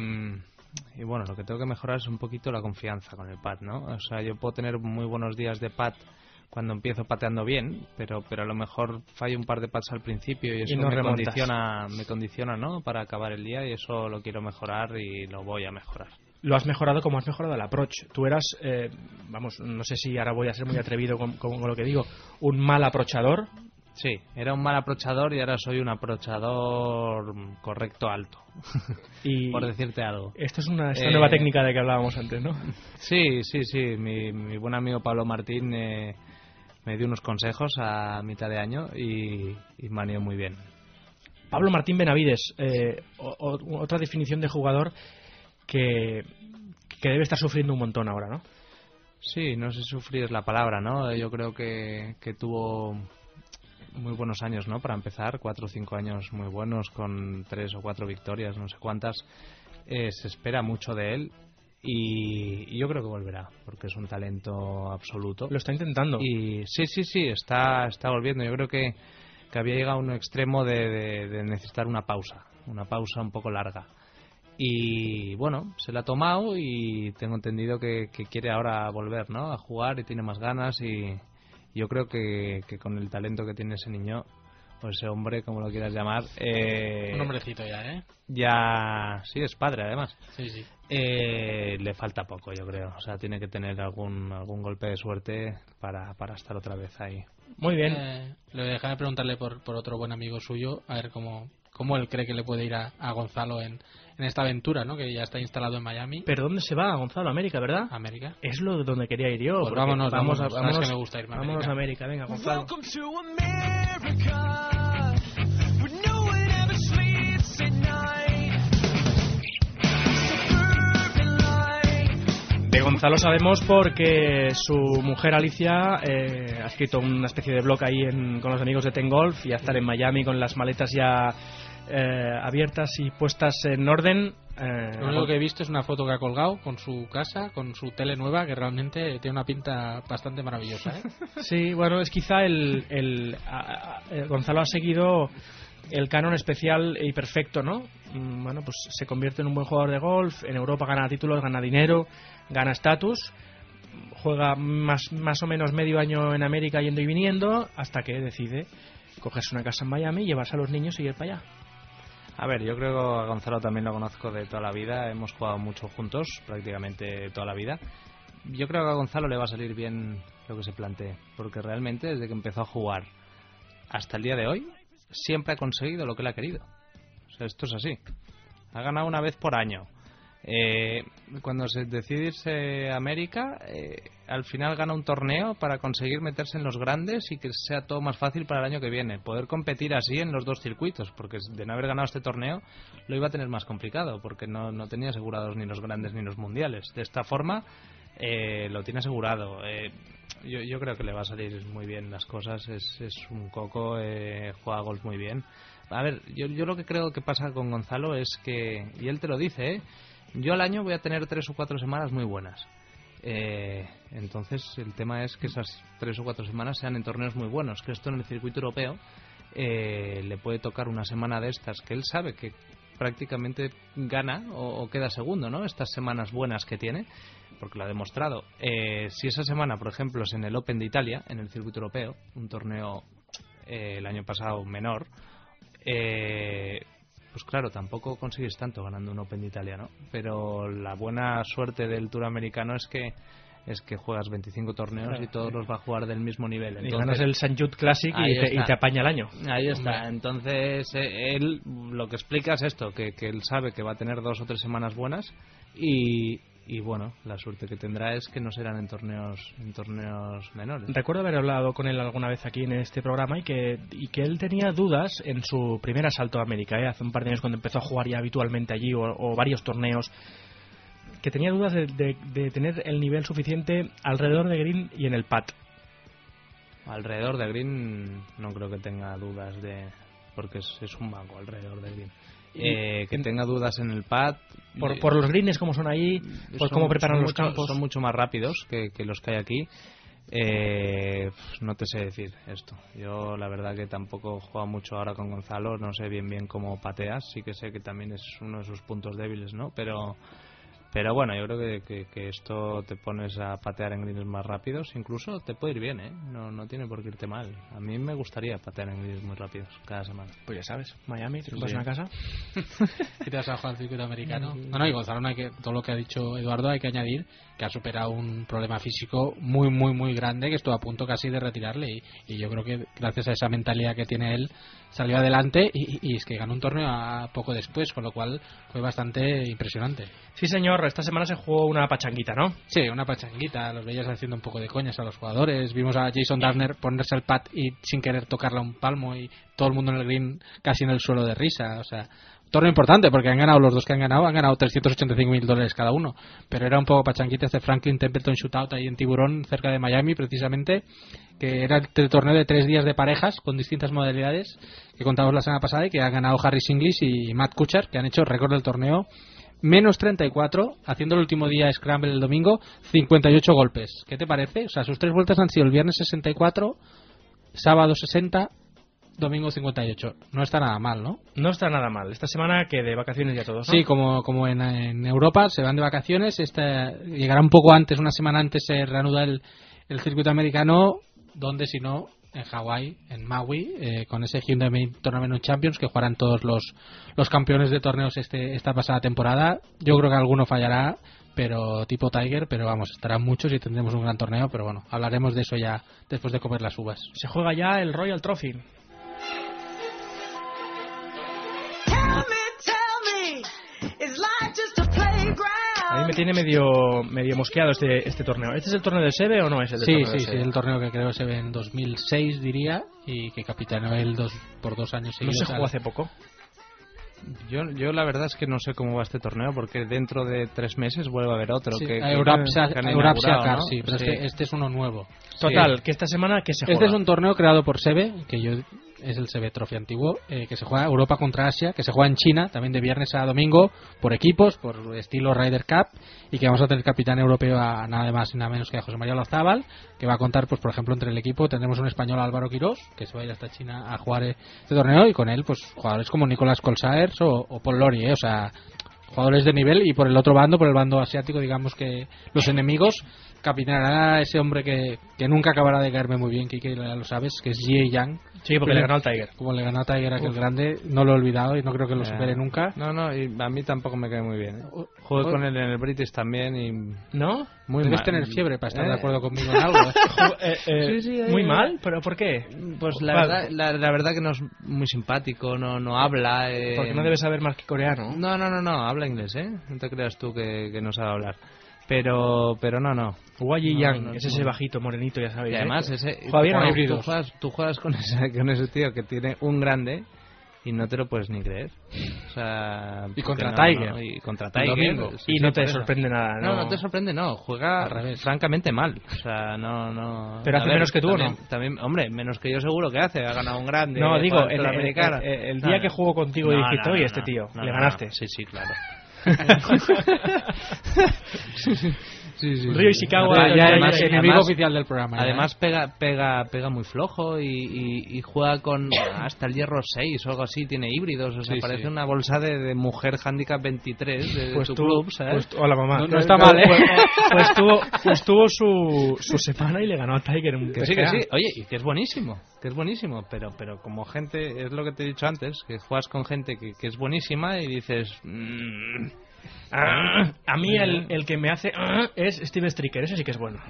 Y bueno, lo que tengo que mejorar es un poquito la confianza con el pad, ¿no? O sea, yo puedo tener muy buenos días de pad cuando empiezo pateando bien, pero a lo mejor fallo un par de pads al principio y eso no me remontas. condiciona, ¿no? Para acabar el día, y eso lo quiero mejorar y lo voy a mejorar. Lo has mejorado como has mejorado el approach. Tú eras, vamos, no sé si ahora voy a ser muy atrevido con lo que digo, un mal approachador. Sí, era un mal approachador y ahora soy un approachador correcto alto, Y por decirte algo. esto es esta nueva técnica de que hablábamos antes, ¿no? Sí. Mi buen amigo Pablo Martín me dio unos consejos a mitad de año y me han ido muy bien. Pablo Martín Benavides, otra definición de jugador que debe estar sufriendo un montón ahora, ¿no? Sí, no sé si sufrir es la palabra, ¿no? Yo creo que tuvo muy buenos años, ¿no? Para empezar, 4 o 5 años muy buenos con 3 o 4 victorias, no sé cuántas. Se espera mucho de él y yo creo que volverá, porque es un talento absoluto. Lo está intentando. Y sí, está volviendo. Yo creo que había llegado a un extremo de necesitar una pausa un poco larga. Y bueno, se la ha tomado y tengo entendido que quiere ahora volver, ¿no? A jugar y tiene más ganas y yo creo que con el talento que tiene ese niño o ese hombre, como lo quieras llamar, Un hombrecito ya, ¿eh? ya sí es padre además. Sí. Le falta poco, yo creo. O sea, tiene que tener algún golpe de suerte para estar otra vez ahí. Muy bien. Le dejaré preguntarle por otro buen amigo suyo, a ver cómo él cree que le puede ir a Gonzalo en esta aventura, ¿no? Que ya está instalado en Miami, ¿Pero dónde se va, Gonzalo? América, ¿verdad? América. Es lo donde quería ir yo. Pues porque vámonos. vámonos, Sabes que me gusta irme a vámonos a América. América, venga, Gonzalo. De Gonzalo sabemos porque su mujer Alicia ha escrito una especie de blog ahí con los amigos de Ten Golf y a estar en Miami con las maletas ya abiertas y puestas en orden. Lo único que he visto es una foto que ha colgado con su casa, con su tele nueva, que realmente tiene una pinta bastante maravillosa, ¿eh? Sí, bueno, es quizá Gonzalo ha seguido el canon especial y perfecto, ¿no? Bueno, pues se convierte en un buen jugador de golf, en Europa gana títulos, gana dinero, gana estatus, juega más o menos medio año en América yendo y viniendo, hasta que decide cogerse una casa en Miami, llevarse a los niños y ir para allá. A ver, yo creo que a Gonzalo también lo conozco de toda la vida, hemos jugado mucho juntos, prácticamente toda la vida. Yo creo que a Gonzalo le va a salir bien lo que se plantee, porque realmente desde que empezó a jugar hasta el día de hoy, siempre ha conseguido lo que él ha querido. O sea, esto es así. Ha ganado una vez por año. Cuando se decide irse a América, al final gana un torneo para conseguir meterse en los grandes y que sea todo más fácil para el año que viene. Poder competir así en los dos circuitos, porque de no haber ganado este torneo lo iba a tener más complicado, porque no tenía asegurados ni los grandes ni los mundiales. De esta forma lo tiene asegurado. Yo creo que le va a salir muy bien las cosas. Es un coco, juega golf muy bien. A ver, yo lo que creo que pasa con Gonzalo es que, y él te lo dice, yo al año voy a tener 3 o 4 semanas muy buenas. Entonces el tema es que esas 3 o 4 semanas sean en torneos muy buenos, que esto en el circuito europeo le puede tocar una semana de estas que él sabe que prácticamente gana o queda segundo, ¿no? Estas semanas buenas que tiene, porque lo ha demostrado. Si esa semana, por ejemplo, es en el Open de Italia, en el circuito europeo, un torneo el año pasado menor, pues claro, tampoco consigues tanto ganando un Open de Italia, ¿no? Pero la buena suerte del Tour americano es que juegas 25 torneos y todos los va a jugar del mismo nivel. Entonces, y ganas el St. Jude Classic y te apaña el año. Ahí está. Entonces, él lo que explica es esto, que él sabe que va a tener 2 o 3 semanas buenas y bueno, la suerte que tendrá es que no serán en torneos menores. Recuerdo haber hablado con él alguna vez aquí en este programa y que él tenía dudas en su primer asalto a América, hace un par de años cuando empezó a jugar ya habitualmente allí o varios torneos, que tenía dudas de tener el nivel suficiente alrededor de green y en el pad. Alrededor de green no creo que tenga dudas porque es un mago alrededor de green. Que tenga dudas en el pad por los greens como son ahí, por cómo preparan los campos. Son mucho más rápidos que los que hay aquí. No te sé decir esto. Yo la verdad que tampoco juego mucho ahora con Gonzalo, no sé bien cómo pateas, sí que sé que también es uno de sus puntos débiles, ¿no? Pero bueno, yo creo que esto te pones a patear en greens más rápidos, incluso te puede ir bien, ¿eh? No tiene por qué irte mal. A mí me gustaría patear en greens muy rápidos cada semana. Pues ya sabes, Miami, te compras una casa y te vas a jugar al circuito americano. No, y Gonzalo, todo lo que ha dicho Eduardo hay que añadir que ha superado un problema físico muy, muy, muy grande que estuvo a punto casi de retirarle y yo creo que gracias a esa mentalidad que tiene él salió adelante y es que ganó un torneo a poco después, con lo cual fue bastante impresionante. Sí, señor, esta semana se jugó una pachanguita, ¿no? Sí, una pachanguita, los veías haciendo un poco de coñas a los jugadores, vimos a Jason Darner ponerse al pad y sin querer tocarle un palmo y todo el mundo en el green casi en el suelo de risa, o sea, torneo importante porque han ganado los dos que han ganado $385,000 cada uno, pero era un poco pachanguita este Franklin Templeton Shootout ahí en Tiburón, cerca de Miami precisamente, que era el torneo de 3 días de parejas con distintas modalidades que contamos la semana pasada y que han ganado Harris English y Matt Kuchar, que han hecho récord del torneo, menos 34, haciendo el último día Scramble el domingo, 58 golpes. ¿Qué te parece? O sea, sus 3 vueltas han sido el viernes 64, sábado 60, domingo 58. No está nada mal, ¿no? No está nada mal. Esta semana que de vacaciones ya todos, ¿no? Sí, como en Europa se van de vacaciones. Llegará un poco antes, una semana antes se reanuda el circuito americano, donde si no en Hawái, en Maui, con ese Hyundai Tournament Champions que jugarán todos los campeones de torneos esta pasada temporada. Yo creo que alguno fallará, pero tipo Tiger, pero vamos, estarán muchos y tendremos un gran torneo, pero bueno, hablaremos de eso ya después de comer las uvas. Se juega ya el Royal Trophy. A mí me tiene medio mosqueado este torneo. ¿Este es el torneo de Seve o no es el torneo de Seve? Sí, el torneo que creo que se ve en 2006, diría, y que capitaneó él por 2 años seguidos. ¿No se jugó hace poco? Yo la verdad es que no sé cómo va este torneo, porque dentro de 3 meses vuelve a haber otro. Sí, que Eurapsia Car, ¿no? sí, pero sí. Este es uno nuevo. Total, sí. Que esta semana que se juega. Este es un torneo creado por Seve, es el Seve Trophy antiguo, que se juega Europa contra Asia, que se juega en China, también de viernes a domingo, por equipos, por estilo Ryder Cup, y que vamos a tener capitán europeo a nada más y nada menos que a José María Olazábal, que va a contar, pues por ejemplo, entre el equipo tendremos un español, Álvaro Quirós, que se va a ir hasta China a jugar este torneo, y con él, pues jugadores como Nicolás Colsaers o Paul Lori, o sea, jugadores de nivel, y por el otro bando, por el bando asiático, digamos que los enemigos, capitaneará ese hombre que nunca acabará de caerme muy bien, Kike, ya lo sabes, que es Jie Yang. Sí, porque le ganó al Tiger. Como le ganó a Tiger aquel grande, no lo he olvidado y no creo que lo supere nunca. No, y a mí tampoco me cae muy bien. Jugué con él en el British también y... ¿No? Muy Debes mal. tener fiebre para estar de acuerdo conmigo en algo. Muy mal, ¿pero por qué? Pues la verdad que no es muy simpático, no habla... Porque no debes saber más que coreano. No, habla inglés, No te creas tú que no sabe hablar. Pero no. Wai Yang, es ese bajito, morenito, ya sabéis. Y además, tú juegas con ese tío que tiene un grande y no te lo puedes ni creer. O sea, y contra Tiger. Y contra Tiger. Y no te sorprende nada, ¿no? No te sorprende, no. Juega francamente mal. O sea, no. Pero hace menos que tú, también, ¿no? También, hombre, menos que yo seguro que hace. Ha ganado un grande. No, digo, el día que jugó contigo y dijiste, oye, este tío, le ganaste. Sí, claro. Sí. Ryo Ishikawa además, enemigo oficial del programa. Además pega muy flojo y juega con hasta el hierro 6 o algo así, tiene híbridos, o sea, parece una bolsa de mujer handicap 23 de tu club, ¿sabes? Hola, mamá. No está mal, Pues tuvo su semana y le ganó a Tiger un que sí. Oye, y que es buenísimo, pero como gente, es lo que te he dicho antes, que juegas con gente que es buenísima y dices... a mí el que me hace es Steve Stricker, ese sí que es bueno.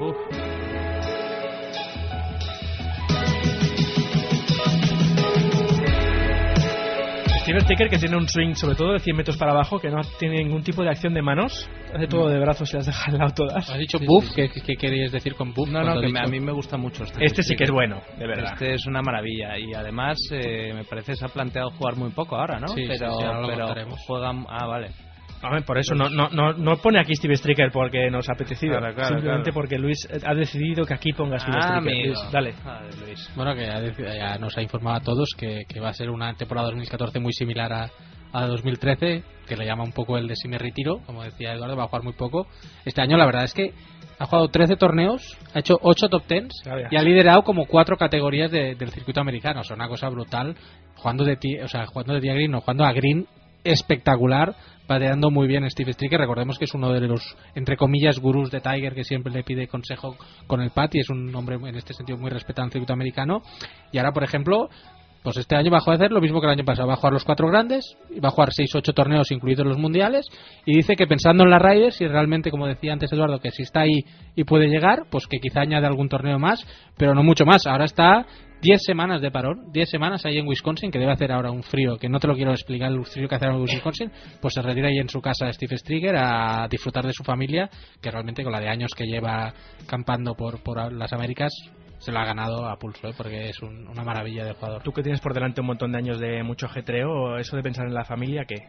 Steve Stricker, que tiene un swing sobre todo de 100 metros para abajo, que no tiene ningún tipo de acción de manos, hace todo de brazos y las deja al lado todas. ¿Has dicho buff? ¿Qué querías decir con buff? No, que a mí me gusta mucho este sí que es bueno, de verdad. Este es una maravilla y además me parece se ha planteado jugar muy poco ahora, ¿no? Pero juegan... vale. Por eso no pone aquí Steve Stricker porque nos ha apetecido, claro, simplemente porque Luis ha decidido que aquí ponga Steve Stricker. Luis, dale. Luis. Bueno, que ya nos ha informado a todos que va a ser una temporada 2014 muy similar a 2013, que le llama un poco el de si me retiro, como decía Eduardo, va a jugar muy poco. Este año la verdad es que ha jugado 13 torneos, ha hecho 8 top 10 y ha liderado como 4 categorías del circuito americano, o sea, una cosa brutal, jugando de tee a green, no, jugando a green espectacular, pateando muy bien Steve Stricker. Recordemos que es uno de los, entre comillas, gurús de Tiger, que siempre le pide consejo con el pat, y es un hombre en este sentido muy respetado en el circuito americano. Y ahora, por ejemplo, pues este año va a hacer lo mismo que el año pasado, va a jugar los 4 grandes, y va a jugar 6-8 torneos incluidos los mundiales, y dice que pensando en las Raiders, y realmente, como decía antes Eduardo, que si está ahí y puede llegar, pues que quizá añade algún torneo más, pero no mucho más. Ahora está 10 semanas de parón, 10 semanas ahí en Wisconsin, que debe hacer ahora un frío, que no te lo quiero explicar el frío que hace ahora en Wisconsin, pues se retira ahí en su casa Steve Stricker a disfrutar de su familia, que realmente con la de años que lleva campando por las Américas, se lo ha ganado a pulso, porque es una maravilla de jugador. Tú que tienes por delante un montón de años de mucho ajetreo, eso de pensar en la familia, ¿qué?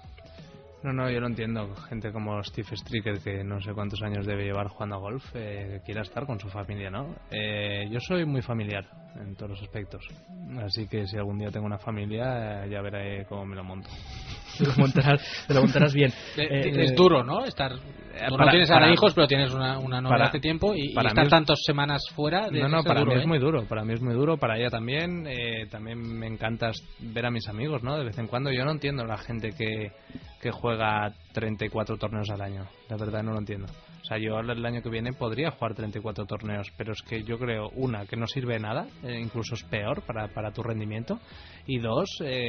No, yo no entiendo gente como Steve Stricker, que no sé cuántos años debe llevar jugando a golf, que quiera estar con su familia, ¿no? Yo soy muy familiar en todos los aspectos, así que si algún día tengo una familia, ya veré cómo me lo monto. Te lo montarás bien. Es duro, ¿no? Tú no tienes ahora hijos, pero tienes una novia hace tiempo y estar tantas semanas fuera. Para mí es muy duro. Para mí es muy duro, para ella también. También me encanta ver a mis amigos, ¿no? De vez en cuando. Yo no entiendo la gente que juega 34 torneos al año. La verdad no lo entiendo. O sea, yo el año que viene podría jugar 34 torneos, pero es que yo creo, una, que no sirve de nada, incluso es peor para tu rendimiento, y dos,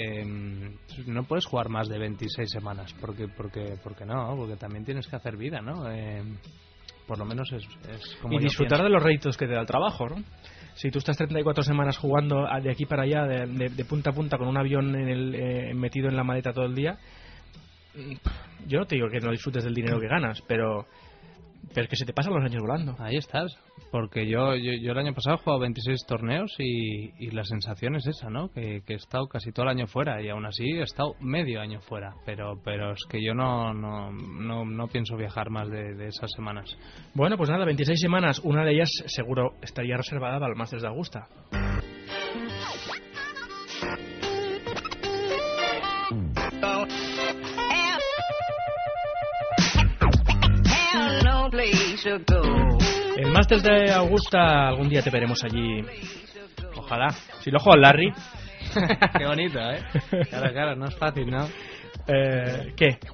no puedes jugar más de 26 semanas, porque no, porque también tienes que hacer vida, ¿no? Por lo menos es como y disfrutar de los réditos que te da el trabajo, ¿no? Si tú estás 34 semanas jugando de aquí para allá, de punta a punta, con un avión metido en la maleta todo el día, yo no te digo que no disfrutes del dinero que ganas, pero es que se te pasan los años volando. Ahí estás, porque yo el año pasado he jugado 26 torneos y la sensación es esa, ¿no? Que he estado casi todo el año fuera y aún así he estado medio año fuera, pero es que yo no pienso viajar más de esas semanas. Bueno, pues nada, 26 semanas, una de ellas seguro estaría reservada para el Masters de Augusta. El Masters de Augusta, algún día te veremos allí. Ojalá. Si lo juega el Larry. Qué bonito, ¿eh? Claro, no es fácil, ¿no? ¿Qué?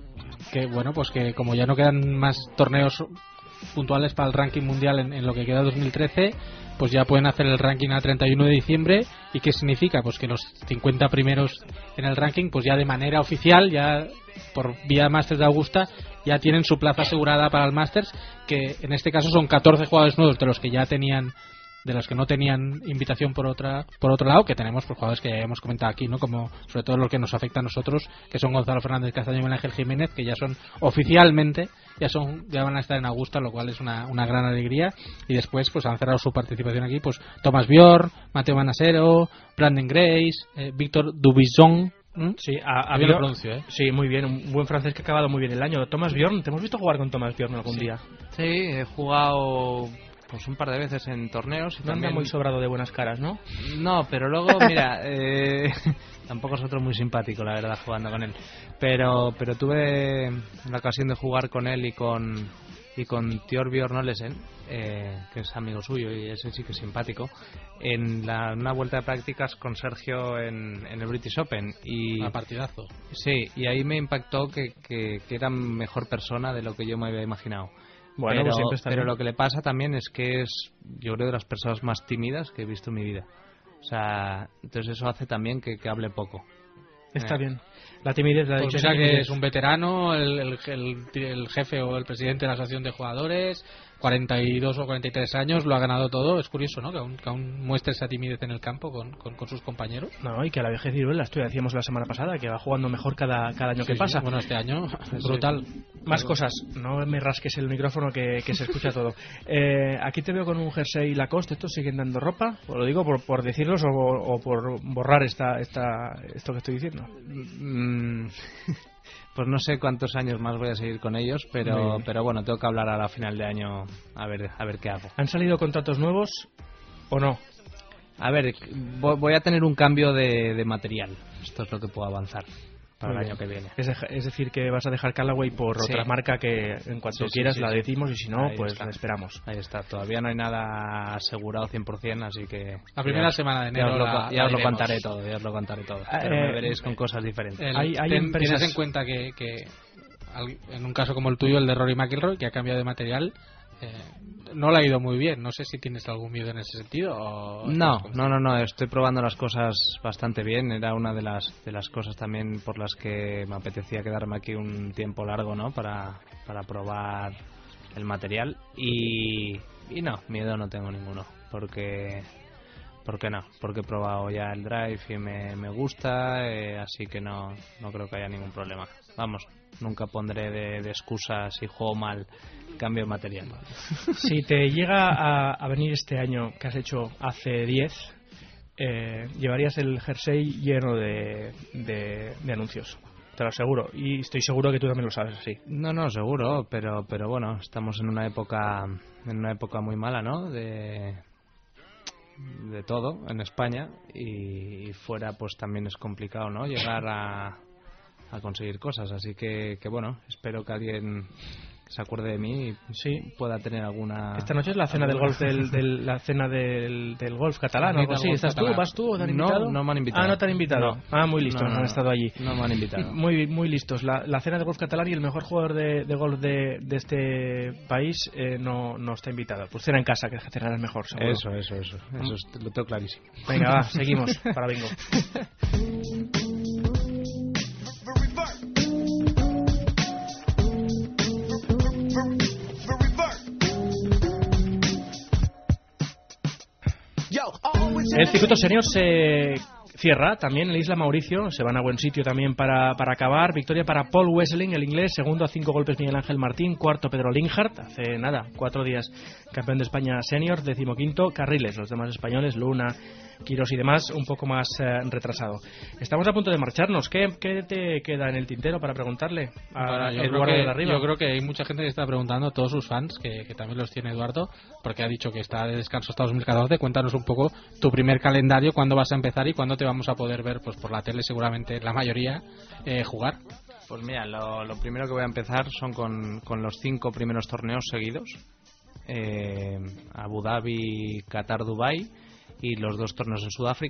bueno, pues que como ya no quedan más torneos puntuales para el ranking mundial en lo que queda 2013, pues ya pueden hacer el ranking a 31 de diciembre. ¿Y qué significa? Pues que los 50 primeros en el ranking, pues ya de manera oficial, ya por vía Masters de Augusta, ya tienen su plaza asegurada para el Masters, que en este caso son 14 jugadores nuevos de los que ya tenían, de los que no tenían invitación por otro lado, que tenemos pues jugadores que ya hemos comentado aquí, ¿no? Como sobre todo los que nos afecta a nosotros, que son Gonzalo Fernández Castaño y Miguel Ángel Jiménez, que ya son oficialmente, ya van a estar en Augusta, lo cual es una gran alegría. Y después pues han cerrado su participación aquí pues Thomas Bjorn, Mateo Manasero, Brandon Grace, Víctor Dubizon. Sí, bien lo pronuncio, ¿eh? Sí, muy bien, un buen francés que ha acabado muy bien el año. Thomas Bjorn, ¿te hemos visto jugar con Thomas Bjorn algún día? Sí, he jugado pues un par de veces en torneos. Y no también... anda muy sobrado de buenas caras, ¿no? No, pero luego, mira, tampoco es otro muy simpático, la verdad, jugando con él. Pero tuve la ocasión de jugar con él y con Thorbjørn Olesen, que es amigo suyo y ese sí que es simpático, en una vuelta de prácticas con Sergio en el British Open. Y a partidazo. Sí, y ahí me impactó que era mejor persona de lo que yo me había imaginado. Bueno, pero, pues siempre está pero bien. lo que le pasa también es que es, yo creo, de las personas más tímidas que he visto en mi vida. O sea, entonces eso hace también que hable poco. Está bien. La timidez, la Pues dicha mira que es un veterano, el jefe o el presidente de la asociación de jugadores, 42 o 43 años, lo ha ganado todo. Es curioso, ¿no? Que aún muestre esa timidez en el campo con sus compañeros. No, y que a la vejez ciruela, esto ya decíamos la semana pasada, que va jugando mejor cada año que pasa. Bueno, este año es brutal. Más cosas, no me rasques el micrófono que se escucha todo. Aquí te veo con un jersey Lacoste. ¿Estos siguen dando ropa? Os lo digo por decirlos o por borrar esto que estoy diciendo. Pues no sé cuántos años más voy a seguir con ellos, pero bueno, tengo que hablar a la final de año a ver qué hago. ¿Han salido contratos nuevos o no? A ver, voy a tener un cambio de material. Esto es lo que puedo avanzar para el año que viene. Es decir, que vas a dejar Callaway por otra marca que en cuanto quieras la decimos, y si no, ahí pues está. La esperamos. Ahí está, todavía no hay nada asegurado 100%, así que... La primera semana de enero ya os lo contaré todo, pero me veréis con cosas diferentes. Tienes en cuenta que en un caso como el tuyo, el de Rory McIlroy, que ha cambiado de material, no le ha ido muy bien. No sé si tienes algún miedo en ese sentido o... No, estoy probando las cosas bastante bien. Era una de las cosas también por las que me apetecía quedarme aquí un tiempo largo, ¿no? Para probar el material y no, miedo no tengo ninguno, porque no, porque he probado ya el drive y me gusta, así que no creo que haya ningún problema. Vamos, nunca pondré de excusa si juego mal, cambio de material. Si te llega a venir este año que has hecho hace 10, llevarías el jersey lleno de anuncios, te lo aseguro, y estoy seguro que tú también lo sabes así. No, seguro, pero bueno, estamos en una época muy mala, ¿no? De todo en España, y fuera pues también es complicado, ¿no? Llegar a conseguir cosas, así que bueno, espero que alguien se acuerde de mí y pueda tener alguna... Esta noche es la cena del golf la cena del golf catalán o algo así. ¿Estás tú? ¿Vas tú? ¿Te han invitado? No me han invitado. No te han invitado. No. Muy listos, han estado allí. No me han invitado. Muy listos. La cena del golf catalán, y el mejor jugador de golf de este país no está invitado. Pues cena en casa, que cenará el mejor, seguro. Eso lo tengo clarísimo. Venga, va, seguimos para bingo. El circuito senior se cierra también en la isla Mauricio. Se van a buen sitio también para acabar. Victoria para Paul Wesseling, el inglés. Segundo a 5 golpes Miguel Ángel Martín. Cuarto Pedro Linhart. Hace 4 días campeón de España senior. 15º Carriles. Los demás españoles, Luna, Quirós y demás, un poco más retrasado. Estamos a punto de marcharnos. ¿Qué te queda en el tintero para preguntarle a Eduardo de la Riva? Yo creo que hay mucha gente que está preguntando, a todos sus fans, que también los tiene Eduardo, porque ha dicho que está de descanso hasta 2014. Cuéntanos un poco tu primer calendario, cuándo vas a empezar y cuándo te vamos a poder ver, pues por la tele seguramente la mayoría, jugar. Pues mira, lo primero que voy a empezar son con los 5 primeros torneos seguidos. Abu Dhabi, Qatar, Dubái, y los 2 torneos en Sudáfrica.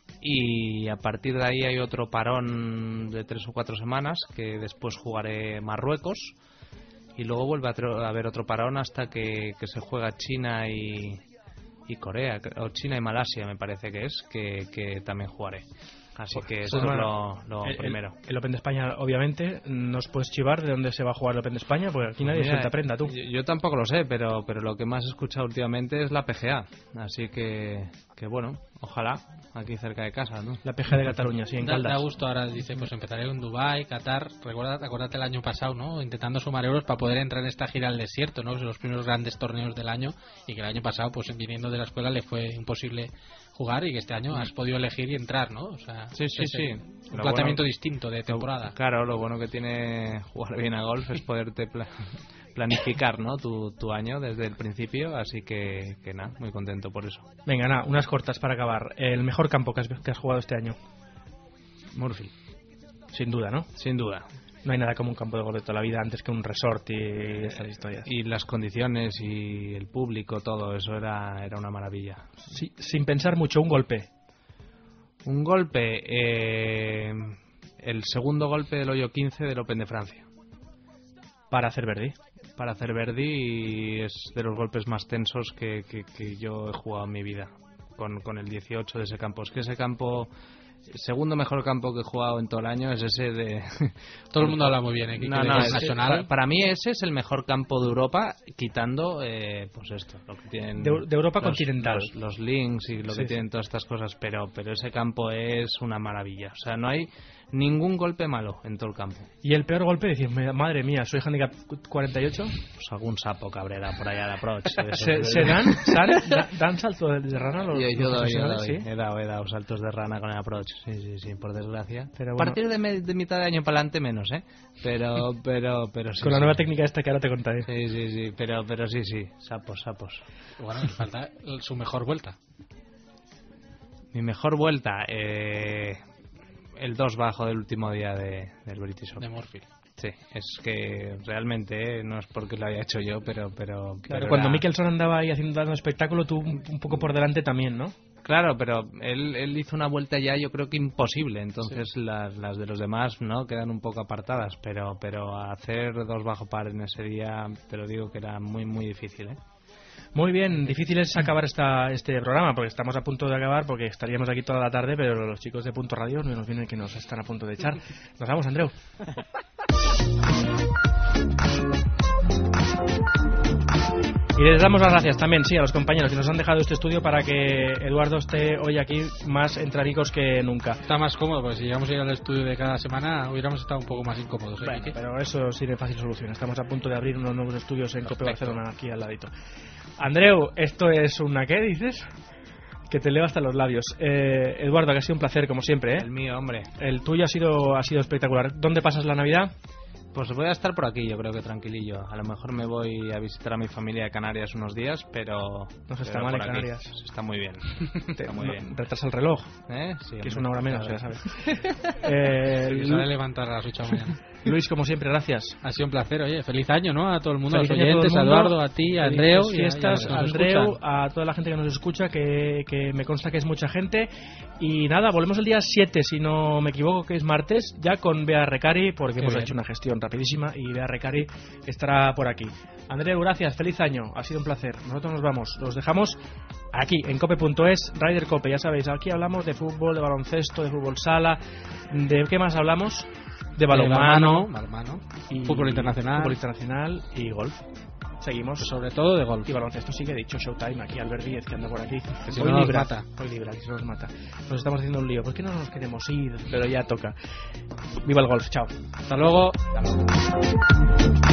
y a partir de ahí hay otro parón de 3 o 4 semanas que después jugaré Marruecos y luego vuelve a haber otro parón hasta que se juega China y Corea, o China y Malasia me parece que es, que también jugaré. Así que eso es lo primero. El Open de España, obviamente, ¿nos puedes chivar de dónde se va a jugar el Open de España? Porque aquí nadie suelta prenda, tú. Yo tampoco lo sé, pero lo que más he escuchado últimamente es la PGA. Así que bueno, ojalá, aquí cerca de casa, ¿no? La PGA de Cataluña, sí, en Caldas. Da gusto, ahora dice, pues empezaré en Dubái, Qatar. Acuérdate el año pasado, ¿no? Intentando sumar euros para poder entrar en esta gira al desierto, ¿no? Los primeros grandes torneos del año, y que el año pasado, pues viniendo de la escuela, le fue imposible jugar, y que este año has podido elegir y entrar, ¿no? O sea, sí. Un planteamiento distinto de temporada. Claro, lo bueno que tiene jugar bien a golf es poderte planificar, ¿no? tu año desde el principio, así que nada, muy contento por eso. Venga, nada, unas cortas para acabar. El mejor campo que has jugado este año. Murphy. Sin duda, ¿no? Sin duda. No hay nada como un campo de golf de toda la vida antes que un resort y esas historias. Y las condiciones y el público, todo eso era una maravilla. Sí, sin pensar mucho, un golpe. Un golpe, el segundo golpe del hoyo 15 del Open de Francia. Para hacer birdie. Para hacer birdie, y es de los golpes más tensos que yo he jugado en mi vida. Con el 18 de ese campo. Es que ese campo... El segundo mejor campo que he jugado en todo el año es ese de... Todo el mundo habla muy bien, ¿eh? Para mí ese es el mejor campo de Europa, quitando pues esto, lo que tienen de Europa continental, los links y lo que tienen todas estas cosas, pero ese campo es una maravilla. O sea, no hay ningún golpe malo en todo el campo. ¿Y el peor golpe? Decir, madre mía, soy handicap 48. Pues algún sapo cabrera por allá de approach. ¿Se dan salto de rana los yo doy. ¿sí? He dado saltos de rana con el approach. Sí, por desgracia. Pero bueno, a partir de mitad de año para adelante menos, pero sí. Con la nueva técnica esta que ahora te contaré. Sí, pero sí, sapos. Bueno, me falta su mejor vuelta. Mi mejor vuelta, el 2 bajo del último día del British Open. De Murphy. Sí, es que realmente no es porque lo haya hecho yo, pero cuando Mickelson andaba ahí dando espectáculo, tú un poco por delante también, ¿no? Claro, pero él hizo una vuelta ya, yo creo que imposible, entonces sí. Las de los demás no quedan un poco apartadas, pero hacer 2 bajo par en ese día, te lo digo que era muy muy difícil, ¿eh? Muy bien, difícil es acabar este programa porque estamos a punto de acabar, porque estaríamos aquí toda la tarde, pero los chicos de Punto Radio nos vienen que nos están a punto de echar. Nos vamos, Andreu. Y les damos las gracias también, sí, a los compañeros que nos han dejado este estudio para que Eduardo esté hoy aquí más entre amigos que nunca. Está más cómodo, porque si llegamos a ir al estudio de cada semana hubiéramos estado un poco más incómodos. Bueno, pero eso sí de fácil solución. Estamos a punto de abrir unos nuevos estudios en Cope Barcelona, aquí al ladito. Andreu, esto es una ¿qué dices? Que te leo hasta los labios. Eduardo, que ha sido un placer como siempre, ¿eh? El mío, hombre. El tuyo ha sido espectacular. ¿Dónde pasas la Navidad? Pues voy a estar por aquí, yo creo que tranquilillo. A lo mejor me voy a visitar a mi familia de Canarias unos días, pero... No se está mal en Canarias. Está muy bien. Está muy bien. Retrasa el reloj, Sí, que es una hora menos, ya sabes. Se sale a levantar a las 8 de la mañana. Luis, como siempre, gracias. Ha sido un placer, oye, feliz año, ¿no? A todo el mundo, feliz a los oyentes, a Eduardo, a ti, a Andreu. Fiestas, a Andreu, a toda la gente que nos escucha, que me consta que es mucha gente. Y nada, volvemos el día 7, si no me equivoco, que es martes, ya con Bea Recari, porque hemos hecho una gestión rapidísima y Bea Recari estará por aquí. Andreu, gracias, feliz año, ha sido un placer. Nosotros nos vamos, los dejamos aquí en cope.es, Ryder Cope, ya sabéis, aquí hablamos de fútbol, de baloncesto, de fútbol sala, ¿de qué más hablamos? De balonmano y fútbol internacional y golf. Seguimos. Pues sobre todo de golf. Y baloncesto sí que he dicho, Showtime, aquí Albert Díez que anda por aquí. Que si hoy no libra, hoy libra, que si nos mata. Nos estamos haciendo un lío. ¿Por qué no nos queremos ir? Pero ya toca. Viva el golf, chao. Hasta luego.